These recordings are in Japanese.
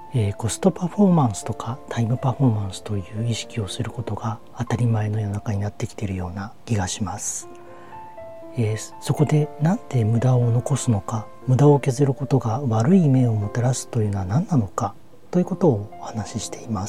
コストパフォーマンスとかタイムパフォーマンスという意識をすることが当たり前の世の中になってきているような気がします。そこでなんで無駄を残すのか、無駄を削ることが悪い面をもたらすというのは何なのかということをお話ししています。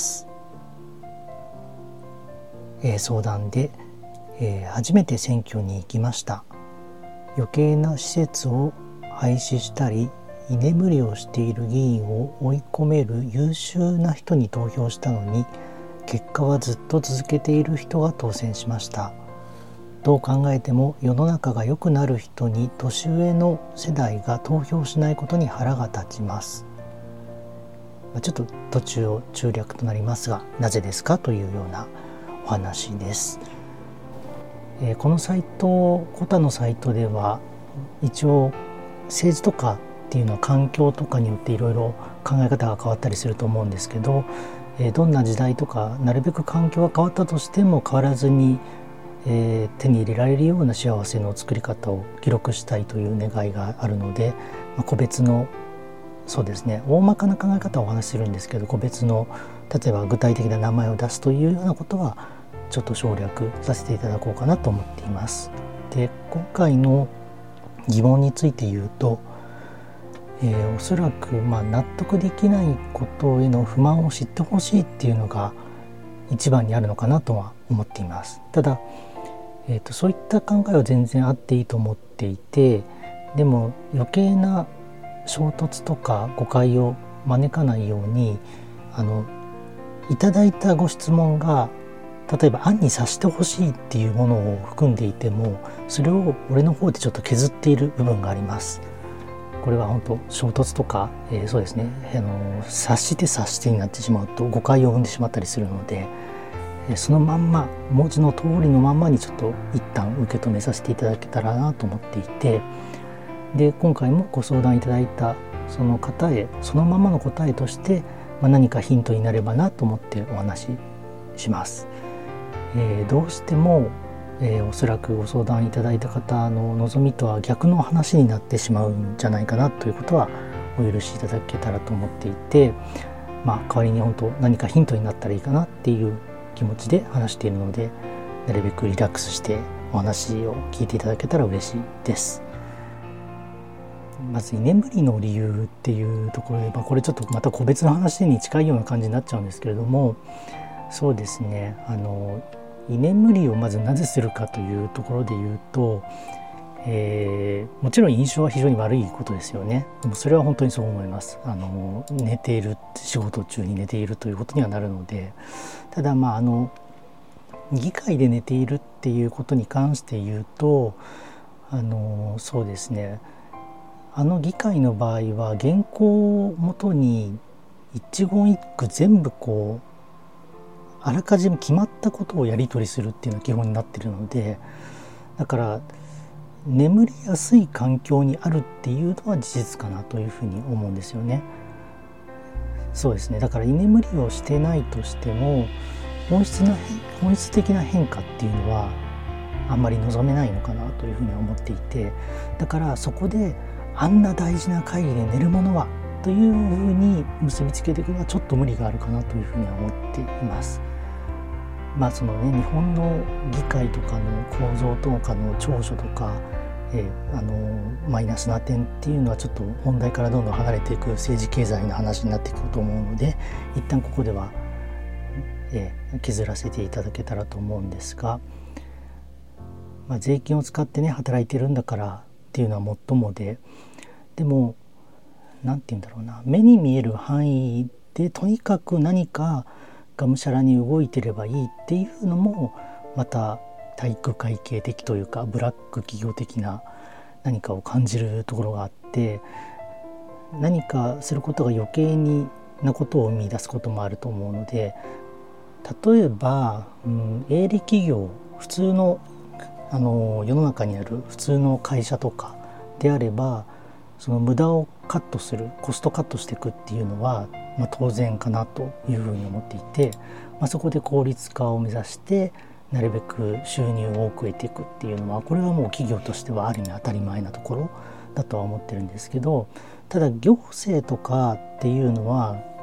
相談で、初めて選挙に行きました。余計な施設を廃止したり居眠りをしている議員を追い込める優秀な人に投票したのに、結果はずっと続けている人が当選しました。どう考えても世の中が良くなる人に年上の世代が投票しないことに腹が立ちます。ちょっと途中を中略となりますが、なぜですかというようなお話です。このサイト、コタのサイトでは一応政治とかっていうのは環境とかによっていろいろ考え方が変わったりすると思うんですけど、どんな時代とかなるべく環境が変わったとしても変わらずに、手に入れられるような幸せの作り方を記録したいという願いがあるので、個別のそうですね、大まかな考え方をお話しするんですけど、個別の例えば具体的な名前を出すというようなことはちょっと省略させていただこうかなと思っています。で、今回の疑問について言うと、おそらく納得できないことへの不満を知ってほしいっていうのが一番にあるのかなとは思っています。ただ、そういった考えは全然あっていいと思っていて、でも余計な衝突とか誤解を招かないように、いただいたご質問が例えば案に察してほしいっていうものを含んでいても、それを俺の方でちょっと削っている部分があります。これは本当衝突とか、そうですね、察してになってしまうと誤解を生んでしまったりするので、そのまんま文字の通りのまんまにちょっと一旦受け止めさせていただけたらなと思っていて、で今回もご相談いただいたその方へそのままの答えとして、何かヒントになればなと思ってお話しします。どうしてもおそらくご相談いただいた方の望みとは逆の話になってしまうんじゃないかなということはお許しいただけたらと思っていて、代わりに本当何かヒントになったらいいかなっていう気持ちで話しているので、なるべくリラックスしてお話を聞いていただけたら嬉しいです。まず居眠りの理由っていうところで、これちょっとまた個別の話に近いような感じになっちゃうんですけれども、そうですね、居眠りをまずなぜするかというところで言うと、もちろん印象は非常に悪いことですよね。でもそれは本当にそう思います。寝ている、仕事中に寝ているということにはなるので、ただ議会で寝ているっていうことに関して言うと、そうですね、議会の場合は原稿をもとに一言一句全部あらかじめ決まったことをやり取りするっていうのが基本になっているので、だから眠りやすい環境にあるっていうのは事実かなというふうに思うんですよね。そうですね、だから居眠りをしてないとしても本質的な変化っていうのはあんまり望めないのかなというふうに思っていて、だからそこであんな大事な会議で寝るものはというふうに結びつけていくのはちょっと無理があるかなというふうには思っています。日本の議会とかの構造とかの長所とか、マイナスな点っていうのはちょっと本題からどんどん離れていく政治経済の話になっていくと思うので、一旦ここでは、削らせていただけたらと思うんですが、税金を使ってね働いてるんだからっていうのはもっともで、でもなんて言うんだろうな、目に見える範囲でとにかく何かがむしゃらに動いてればいいっていうのもまた体育会系的というかブラック企業的な何かを感じるところがあって、何かすることが余計なことを生み出すこともあると思うので、例えば、営利企業、普通の世の中にある普通の会社とかであれば、その無駄をカットする、コストカットしていくっていうのは、当然かなというふうに思っていて、そこで効率化を目指してなるべく収入を多く得ていくっていうのは、これはもう企業としてはある意味当たり前なところだとは思ってるんですけど、ただ行政とかっていうのは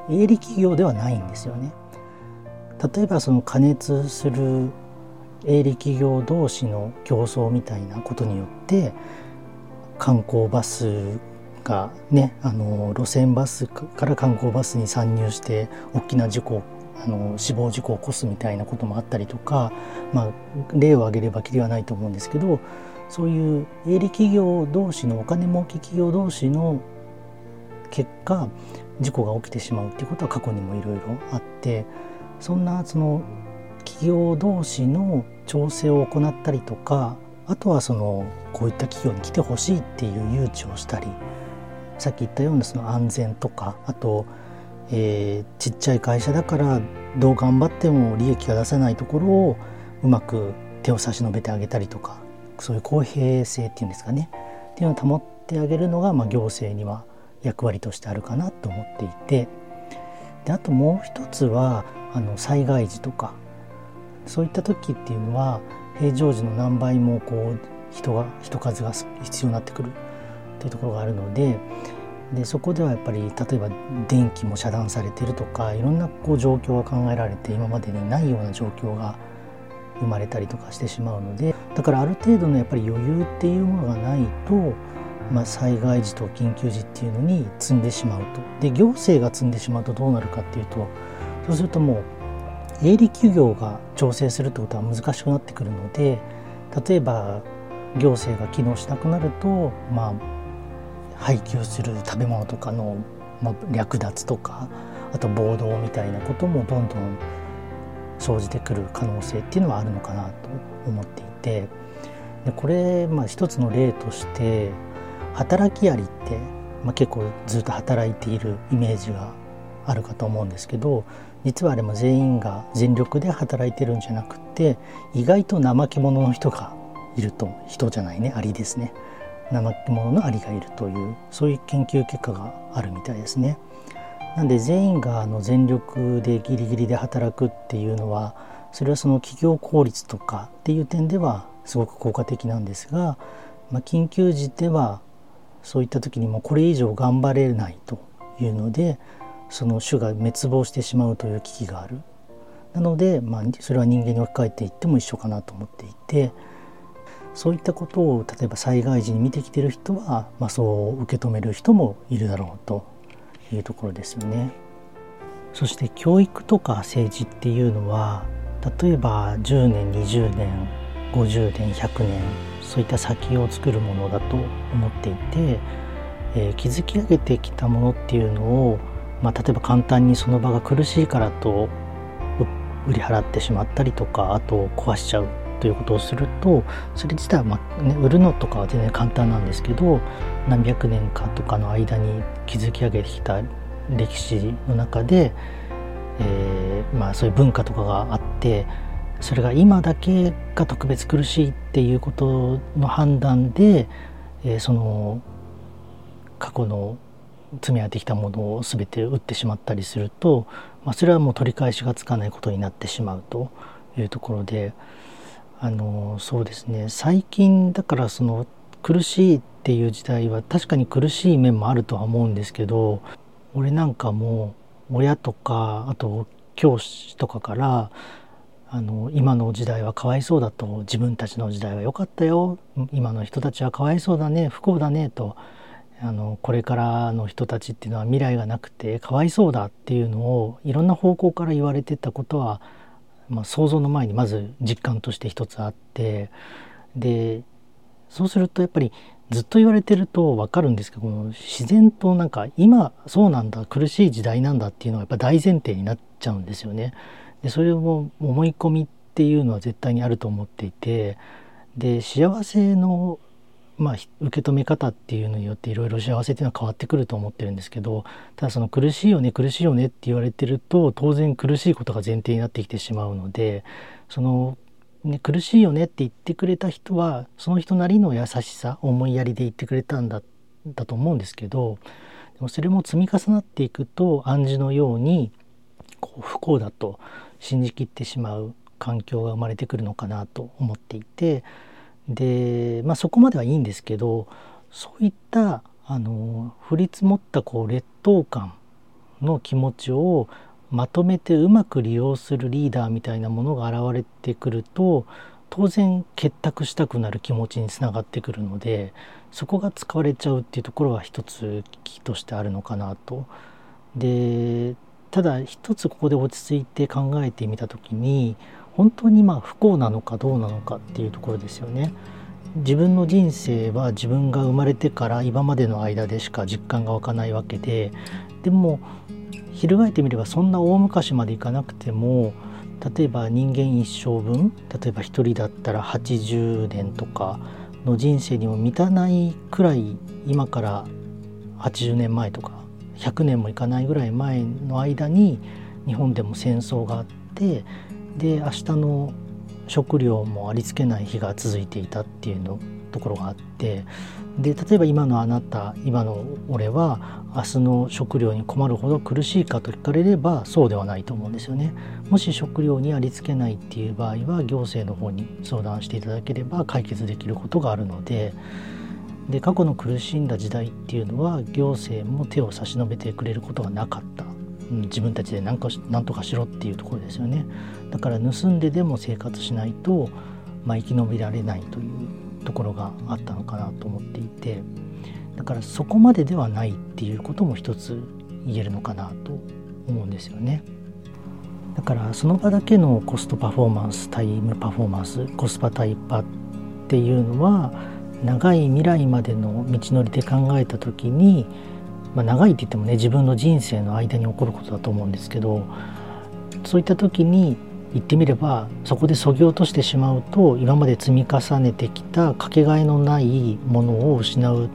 営利企業ではないんですよね。例えばその加熱する営利企業同士の競争みたいなことによって観光バスがね、路線バスから観光バスに参入して大きな事故、死亡事故を起こすみたいなこともあったりとか、例を挙げればきりはないと思うんですけど、そういう営利企業同士のお金儲け企業同士の結果事故が起きてしまうっていうことは過去にもいろいろあって、そんなその企業同士の調整を行ったりとか、あとはこういった企業に来てほしいっていう誘致をしたり、さっき言ったようなその安全とか、あと、ちっちゃい会社だからどう頑張っても利益が出せないところをうまく手を差し伸べてあげたりとか、そういう公平性っていうんですかね、っていうのを保ってあげるのが、行政には役割としてあるかなと思っていて、であともう一つは災害時とかそういった時っていうのは平常時の何倍も人数が必要になってくるというところがあるので、そこではやっぱり例えば電気も遮断されているとか、いろんな状況が考えられて今までにないような状況が生まれたりとかしてしまうので、だからある程度のやっぱり余裕っていうものがないと、災害時と緊急時っていうのに積んでしまうと。で行政が積んでしまうとどうなるかっていうと、そうするともう営利企業が調整するってことは難しくなってくるので、例えば行政が機能しなくなると、配給する食べ物とかの、略奪とか、あと暴動みたいなこともどんどん生じてくる可能性っていうのはあるのかなと思っていて、でこれ、一つの例として働きアリって、結構ずっと働いているイメージがあるかと思うんですけど、実はあれも全員が全力で働いてるんじゃなくて、意外と怠け者の人がいると、人じゃないね、アリですね、怠け者のアリがいるという、そういう研究結果があるみたいですね。なんで全員が全力でギリギリで働くっていうのは、それはその企業効率とかっていう点ではすごく効果的なんですが、緊急時ではそういった時にもこれ以上頑張れないというので、その種が滅亡してしまうという危機がある。なので、それは人間に置き換えていっても一緒かなと思っていて、そういったことを例えば災害時に見てきている人は、そう受け止める人もいるだろうというところですよね。そして教育とか政治っていうのは、例えば10年20年50年100年、そういった先を作るものだと思っていて、築き上げてきたものっていうのを、例えば簡単にその場が苦しいからと売り払ってしまったりとか、あと壊しちゃうということをすると、それ自体は売るのとかは全然簡単なんですけど、何百年かとかの間に築き上げてきた歴史の中で、そういう文化とかがあって、それが今だけが特別苦しいっていうことの判断で、その過去の積み上げてきたものを全て売ってしまったりすると、それはもう取り返しがつかないことになってしまうというところで、そうですね、最近だからその苦しいっていう時代は確かに苦しい面もあるとは思うんですけど、俺なんかも親とかあと教師とかから今の時代はかわいそうだと、自分たちの時代は良かったよ、今の人たちはかわいそうだね、不幸だねと、これからの人たちっていうのは未来がなくてかわいそうだっていうのをいろんな方向から言われてたことは、想像の前にまず実感として一つあって、でそうするとやっぱりずっと言われてると分かるんですけど、自然となんか今そうなんだ、苦しい時代なんだっていうのがやっぱ大前提になっちゃうんですよね。でそれを思い込みっていうのは絶対にあると思っていて、で幸せの受け止め方っていうのによっていろいろ幸せっていうのは変わってくると思ってるんですけど、ただその苦しいよね苦しいよねって言われてると当然苦しいことが前提になってきてしまうので、その、苦しいよねって言ってくれた人はその人なりの優しさ思いやりで言ってくれたんだと思うんですけど、でもそれも積み重なっていくと暗示のように不幸だと信じきってしまう環境が生まれてくるのかなと思っていて、で、そこまではいいんですけど、そういった降り積もった劣等感の気持ちをまとめてうまく利用するリーダーみたいなものが現れてくると、当然結託したくなる気持ちにつながってくるので、そこが使われちゃうっていうところは一つ危機としてあるのかなと。でただ一つここで落ち着いて考えてみた時に、本当に不幸なのかどうなのかっていうところですよね。自分の人生は自分が生まれてから今までの間でしか実感が湧かないわけで、でも翻ってみればそんな大昔までいかなくても、例えば人間一生分、例えば一人だったら80年とかの人生にも満たないくらい、今から80年前とか100年もいかないぐらい前の間に日本でも戦争があって、で明日の食料もありつけない日が続いていたっていうのところがあって、で例えば今のあなた、今の俺は明日の食料に困るほど苦しいかと聞かれればそうではないと思うんですよね。もし食料にありつけないっていう場合は行政の方に相談していただければ解決できることがあるので、過去の苦しんだ時代っていうのは行政も手を差し伸べてくれることがなかった、自分たちで何とかしろっていうところですよね。だから盗んででも生活しないと、生き延びられないというところがあったのかなと思っていて、だからそこまでではないっていうことも一つ言えるのかなと思うんですよね。だからその場だけのコストパフォーマンス、タイムパフォーマンス、コスパタイパっていうのは長い未来までの道のりで考えた時に、長いって言ってもね、自分の人生の間に起こることだと思うんですけど、そういった時に言ってみればそこで削ぎ落としてしまうと、今まで積み重ねてきたかけがえのないものを失うって、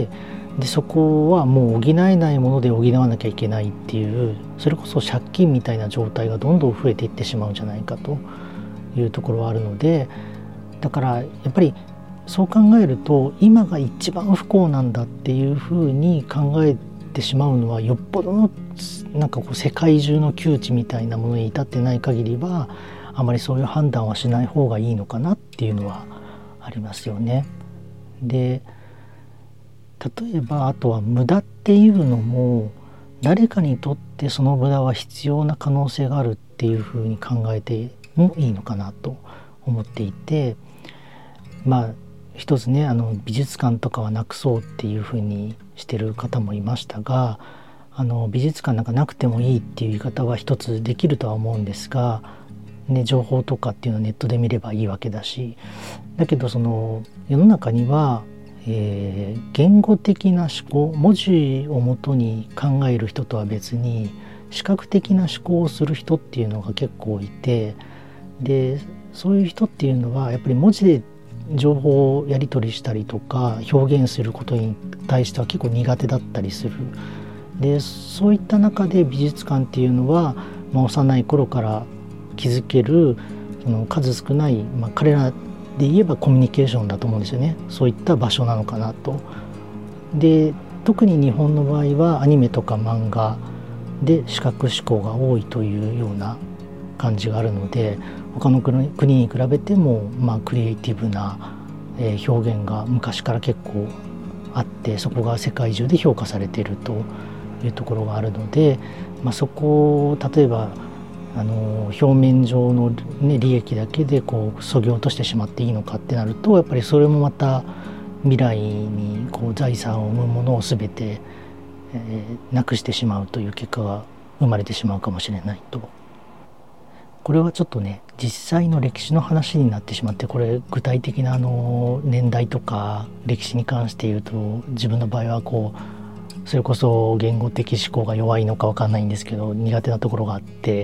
でそこはもう補えないもので補わなきゃいけないっていう、それこそ借金みたいな状態がどんどん増えていってしまうんじゃないかというところはあるので、だからやっぱりそう考えると今が一番不幸なんだっていうふうに考えてしまうのは、よっぽどの世界中の窮地みたいなものに至ってない限りはあまりそういう判断はしない方がいいのかなっていうのはありますよね。で例えばあとは無駄っていうのも、誰かにとってその無駄は必要な可能性があるっていうふうに考えてもいいのかなと思っていて、一つね、美術館とかはなくそうっていうふうにしてる方もいましたが、美術館なんかなくてもいいっていう言い方は一つできるとは思うんですが、情報とかっていうのはネットで見ればいいわけだし、だけどその世の中には、言語的な思考、文字をもとに考える人とは別に視覚的な思考をする人っていうのが結構いて、でそういう人っていうのはやっぱり文字で情報をやり取りしたりとか表現することに対しては結構苦手だったりする。でそういった中で美術館っていうのは、幼い頃から築けるその数少ない、彼らで言えばコミュニケーションだと思うんですよね。そういった場所なのかなと。で特に日本の場合はアニメとか漫画で視覚思考が多いというような感じがあるので、他の国に比べても、クリエイティブな表現が昔から結構あって、そこが世界中で評価されているというところがあるので、そこを例えば表面上の、利益だけで削ぎ落としてしまっていいのかってなると、やっぱりそれもまた未来に財産を生むものを全て、なくしてしまうという結果が生まれてしまうかもしれないと。これはちょっとね、実際の歴史の話になってしまって、これ具体的な年代とか歴史に関して言うと、自分の場合はそれこそ言語的思考が弱いのか分かんないんですけど、苦手なところがあって、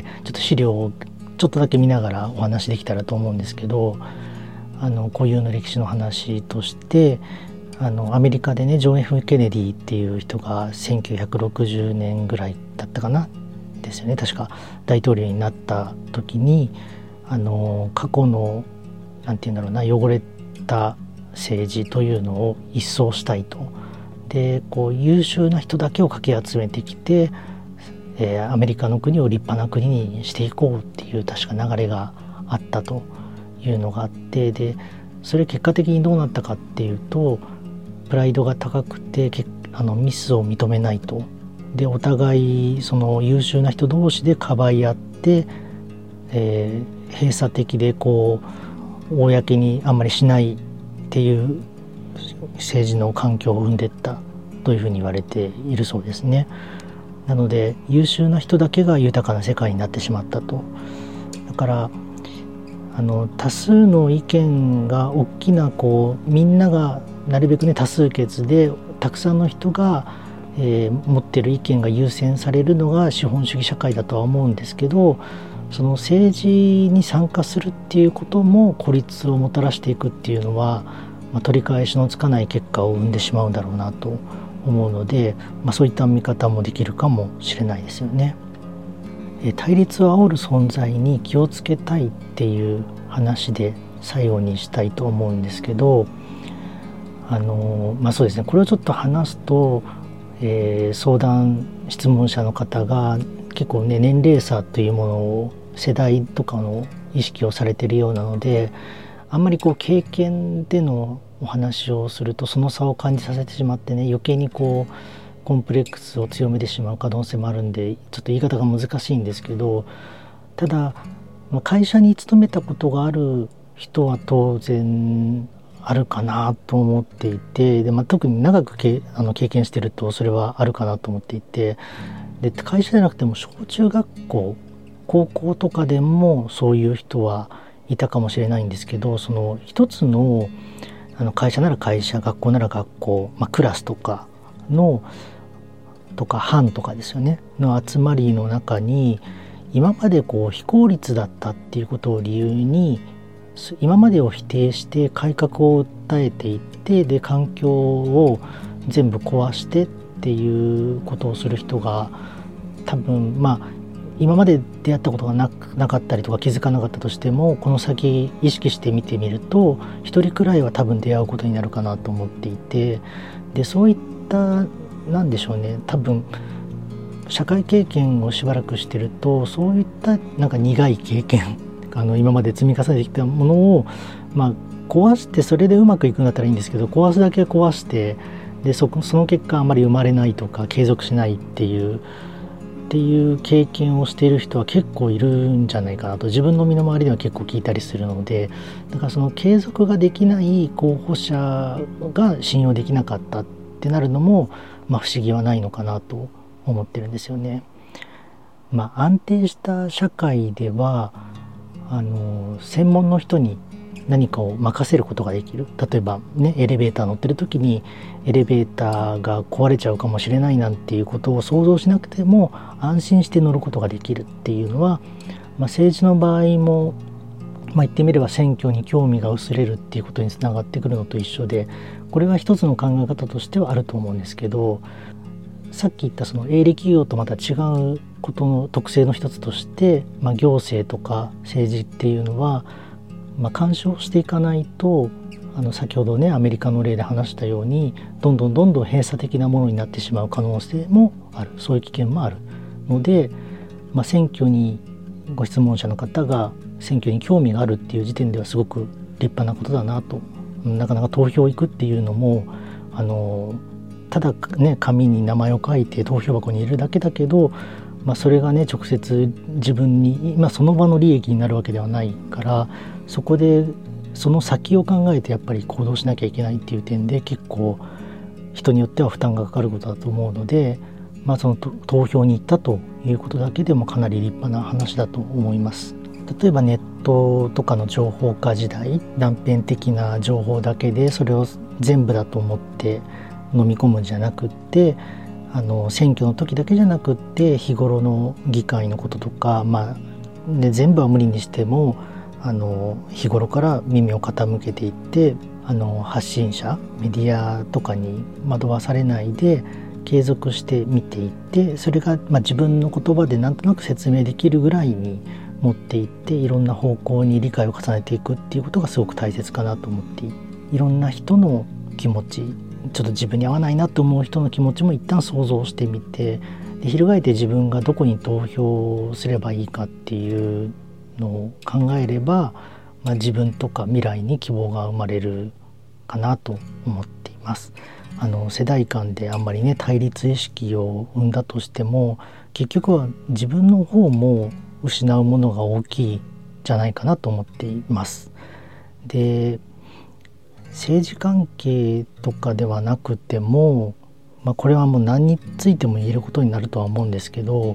ちょっと資料をちょっとだけ見ながらお話できたらと思うんですけど、固有の歴史の話として、アメリカでね、ジョン・ F ・ケネディっていう人が1960年ぐらいだったかなですよね、確か大統領になった時に、過去の汚れた政治というのを一掃したいと。で優秀な人だけをかき集めてきて、アメリカの国を立派な国にしていこうっていう確か流れがあったというのがあって、でそれ結果的にどうなったかっていうと、プライドが高くてミスを認めないとでお互いその優秀な人同士でかばい合って、閉鎖的でこう公にあんまりしないっていう政治の環境を生んでいったというふうに言われているそうですね。なので優秀な人だけが豊かな世界になってしまったと。だから多数の意見が大きなみんながなるべくね多数決でたくさんの人が、持ってる意見が優先されるのが資本主義社会だとは思うんですけど、その政治に参加するっていうことも孤立をもたらしていくっていうのは、取り返しのつかない結果を生んでしまうんだろうなと思うので、そういった見方もできるかもしれないですよね。対立を煽る存在に気をつけたいっていう話で最後にしたいと思うんですけど、そうですね、これをちょっと話すと、相談質問者の方が結構ね年齢差というものを世代とかの意識をされているようなので、あんまり経験でのお話をするとその差を感じさせてしまってね、余計にコンプレックスを強めてしまう可能性もあるんで、ちょっと言い方が難しいんですけど、ただ会社に勤めたことがある人は当然あるかなと思っていて、で、特に長く経験してるとそれはあるかなと思っていて、で会社じゃなくても小中学校高校とかでもそういう人はいたかもしれないんですけど、その一つの会社なら会社、学校なら学校、クラスとか班とかですよねの集まりの中に、今まで非効率だったっていうことを理由に今までを否定して改革を訴えていって、で環境を全部壊してっていうことをする人が多分今まで出会ったことがなかったりとか気づかなかったとしても、この先意識して見てみると一人くらいは多分出会うことになるかなと思っていて、でそういったなんでしょうね、多分社会経験をしばらくしてるとそういった苦い経験今まで積み重ねてきたものを壊して、それでうまくいくんだったらいいんですけど、壊すだけ壊してでその結果あまり生まれないとか継続しないっていう経験をしている人は結構いるんじゃないかなと自分の身の回りでは結構聞いたりするので、だからその継続ができない候補者が信用できなかったってなるのも不思議はないのかなと思ってるんですよね。安定した社会では専門の人に何かを任せることができる。例えばね、エレベーター乗ってる時にエレベーターが壊れちゃうかもしれないなんていうことを想像しなくても安心して乗ることができるっていうのは、政治の場合も、言ってみれば選挙に興味が薄れるっていうことにつながってくるのと一緒で、これは一つの考え方としてはあると思うんですけど、さっき言ったその営利企業とまた違うことの特性の一つとして、行政とか政治っていうのは、干渉していかないと先ほどねアメリカの例で話したようにどんどん閉鎖的なものになってしまう可能性もある、そういう危険もあるので、選挙にご質問者の方が選挙に興味があるっていう時点ではすごく立派なことだなと。なかなか投票行くっていうのもただね紙に名前を書いて投票箱に入れるだけだけど、それがね直接自分にその場の利益になるわけではないから、そこでその先を考えてやっぱり行動しなきゃいけないっていう点で結構人によっては負担がかかることだと思うので、その投票に行ったということだけでもかなり立派な話だと思います。例えばネットとかの情報化時代、断片的な情報だけでそれを全部だと思って飲み込むんじゃなくって、選挙の時だけじゃなくって日頃の議会のこととか、全部は無理にしても日頃から耳を傾けていって発信者メディアとかに惑わされないで継続して見ていって、それが自分の言葉でなんとなく説明できるぐらいに持っていって、いろんな方向に理解を重ねていくっていうことがすごく大切かなと思っていろんな人の気持ち、ちょっと自分に合わないなと思う人の気持ちも一旦想像してみて、で翻って自分がどこに投票すればいいかっていうのを考えれば、自分とか未来に希望が生まれるかなと思っています。 世代間であんまりね対立意識を生んだとしても、結局は自分の方も失うものが大きいんじゃないかなと思っています。で、政治関係とかではなくても、これはもう何についても言えることになるとは思うんですけど、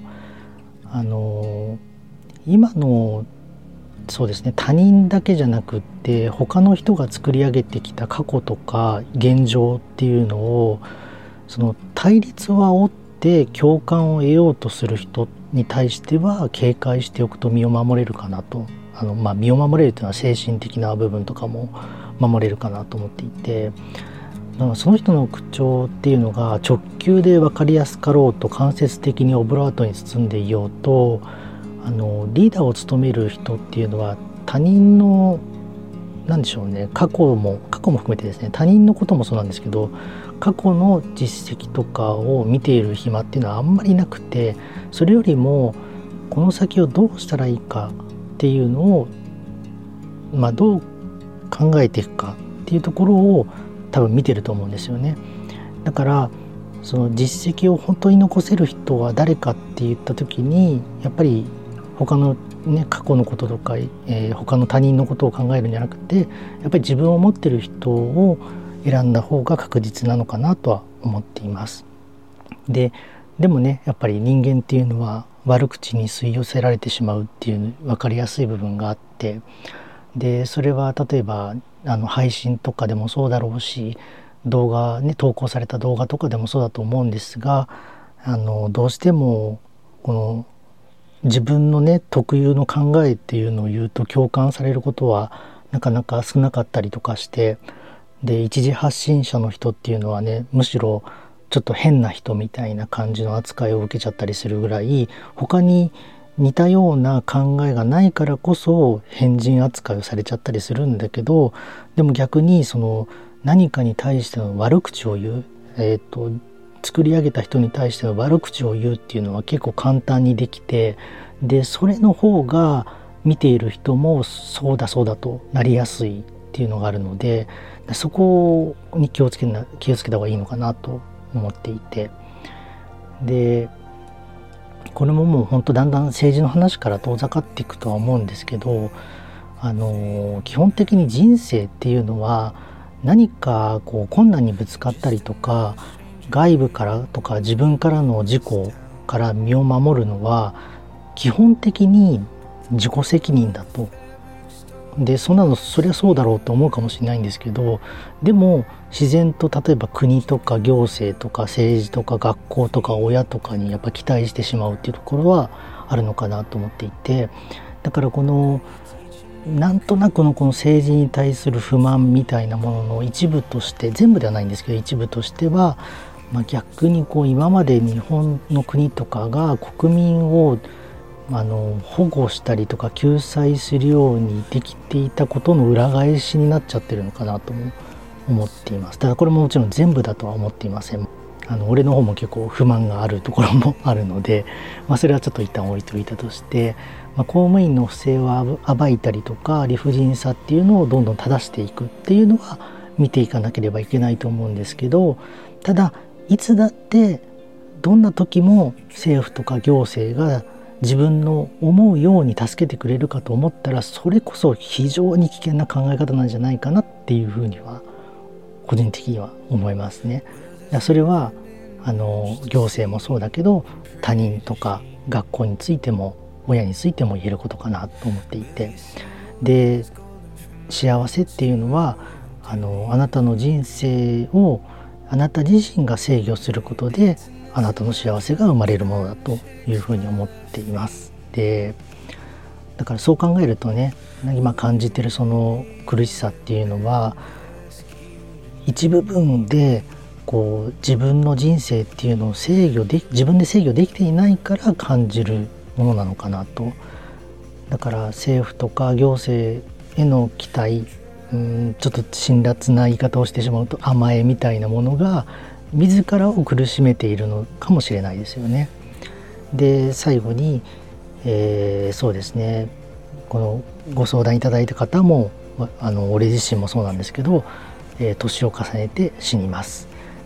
今のそうですね、他人だけじゃなくって他の人が作り上げてきた過去とか現状っていうのを、その対立を煽って共感を得ようとする人に対しては警戒しておくと身を守れるかなと。身を守れるというのは精神的な部分とかも守れるかなと思っていて、だからその人の口調っていうのが直球で分かりやすかろうと、間接的にオブラートに包んでいようと、リーダーを務める人っていうのは他人のなんでしょうね、過去も含めてですね、他人のこともそうなんですけど、過去の実績とかを見ている暇っていうのはあんまりなくて、それよりもこの先をどうしたらいいかっていうのを、どう考えていくかっていうところを多分見てると思うんですよね。だからその実績を本当に残せる人は誰かって言った時に、やっぱり他の過去のこととか、他の他人のことを考えるんじゃなくて、やっぱり自分を持ってる人を選んだ方が確実なのかなとは思っています。でもね、やっぱり人間っていうのは悪口に吸い寄せられてしまうっていう分かりやすい部分があって、でそれは例えば配信とかでもそうだろうし、動画ね、投稿された動画とかでもそうだと思うんですが、どうしてもこの自分のね特有の考えっていうのを言うと共感されることはなかなか少なかったりとかして、で一次発信者の人っていうのはね、むしろちょっと変な人みたいな感じの扱いを受けちゃったりするぐらい、他に似たような考えがないからこそ変人扱いをされちゃったりするんだけど、でも逆にその何かに対しての悪口を言う、作り上げた人に対しての悪口を言うっていうのは結構簡単にできて、でそれの方が見ている人もそうだそうだとなりやすいっていうのがあるので、そこに気をつけた方がいいのかなと思っていて、でこれももう本当だんだん政治の話から遠ざかっていくとは思うんですけど、基本的に人生っていうのは何かこう困難にぶつかったりとか、外部からとか自分からの事故から身を守るのは基本的に自己責任だと。でそりゃそうだろうと思うかもしれないんですけど、でも自然と例えば国とか行政とか政治とか学校とか親とかにやっぱ期待してしまうっていうところはあるのかなと思っていて、だからこのなんとなくのこの政治に対する不満みたいなものの一部として、全部ではないんですけど一部としては、逆にこう今まで日本の国とかが国民を保護したりとか救済するようにできていたことの裏返しになっちゃってるのかなとも思っています。ただこれももちろん全部だとは思っていません。俺の方も結構不満があるところもあるので、それはちょっと一旦置いといたとして、公務員の不正を暴いたりとか理不尽さっていうのをどんどん正していくっていうのは見ていかなければいけないと思うんですけど、ただいつだってどんな時も政府とか行政が自分の思うように助けてくれるかと思ったら、それこそ非常に危険な考え方なんじゃないかなっていうふうには個人的には思いますね。それは行政もそうだけど、他人とか学校についても親についても言えることかなと思っていて、で幸せっていうのはあなたの人生をあなた自身が制御することであなたの幸せが生まれるものだというふうに思っています。でだからそう考えるとね、今感じてるその苦しさっていうのは一部分でこう自分の人生っていうのを自分で制御できていないから感じるものなのかなと。だから政府とか行政への期待、ちょっと辛辣な言い方をしてしまうと甘えみたいなものが自らを苦しめているのかもしれないですよね。で最後に、そうですね、このご相談いただいた方も俺自身もそうなんですけど、年を重ねて死にます。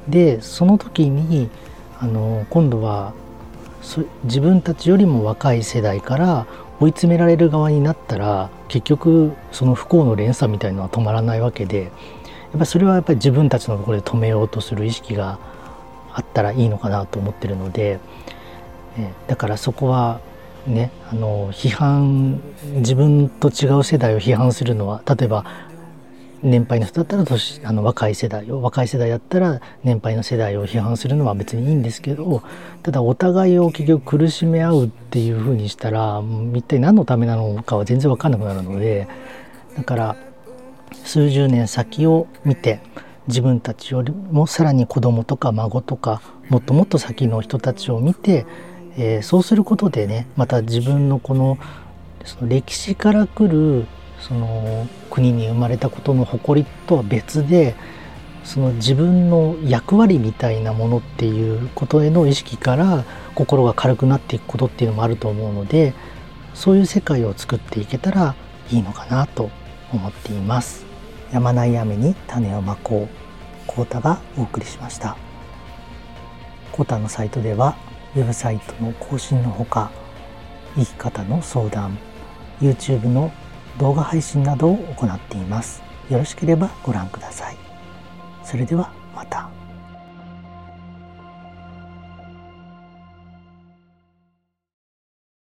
でその時に今度は自分たちよりも若い世代から追い詰められる側になったら結局その不幸の連鎖みたいなのは止まらないわけで、やっぱりそれはやっぱり自分たちのところで止めようとする意識があったらいいのかなと思ってるので、だからそこはね、自分と違う世代を批判するのは、例えば年配の人だったら若い世代だったら年配の世代を批判するのは別にいいんですけど、ただお互いを結局苦しめ合うっていう風にしたら一体何のためなのかは全然分かんなくなるので、だから数十年先を見て自分たちよりもさらに子供とか孫とかもっともっと先の人たちを見て、そうすることでね、また自分のその歴史から来るその国に生まれたことの誇りとは別で、その自分の役割みたいなものっていうことへの意識から心が軽くなっていくことっていうのもあると思うので、そういう世界を作っていけたらいいのかなと思っています。やまない雨に種をまこう、コータがお送りしました。コータのサイトではウェブサイトの更新のほか、生き方の相談、YouTube の動画配信などを行っています。よろしければご覧ください。それではまた。